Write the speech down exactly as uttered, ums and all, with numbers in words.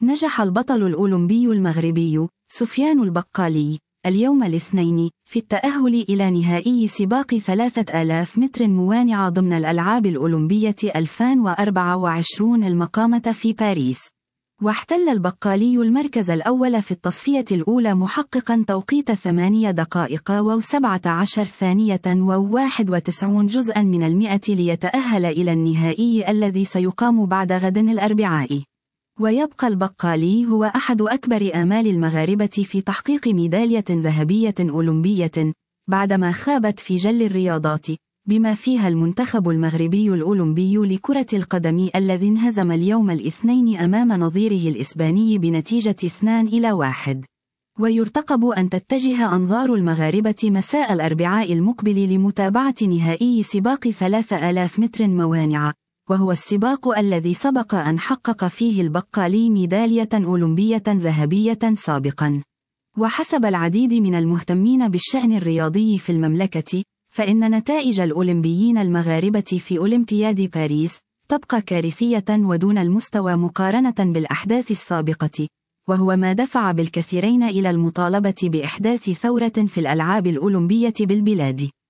نجح البطل الأولمبي المغربي سفيان البقالي اليوم الاثنين في التأهل إلى نهائي سباق ثلاثة آلاف متر موانعة ضمن الألعاب الأولمبية ألفين وأربعة وعشرين المقامة في باريس. واحتل البقالي المركز الأول في التصفية الأولى محققا توقيت ثمانية دقائق وسبعة عشر ثانية وواحد وتسعين جزءا من المئة ليتأهل إلى النهائي الذي سيقام بعد غد الأربعاء. ويبقى البقالي هو أحد أكبر آمال المغاربة في تحقيق ميدالية ذهبية أولمبية بعدما خابت في جل الرياضات بما فيها المنتخب المغربي الأولمبي لكرة القدم الذي انهزم اليوم الاثنين أمام نظيره الإسباني بنتيجة اثنين إلى واحد. ويرتقب أن تتجه أنظار المغاربة مساء الأربعاء المقبل لمتابعة نهائي سباق ثلاثة آلاف متر موانعة، وهو السباق الذي سبق أن حقق فيه البقالي ميدالية أولمبية ذهبية سابقا. وحسب العديد من المهتمين بالشأن الرياضي في المملكة، فإن نتائج الأولمبيين المغاربة في أولمبياد باريس تبقى كارثية ودون المستوى مقارنة بالأحداث السابقة، وهو ما دفع بالكثيرين إلى المطالبة بإحداث ثورة في الألعاب الأولمبية بالبلاد.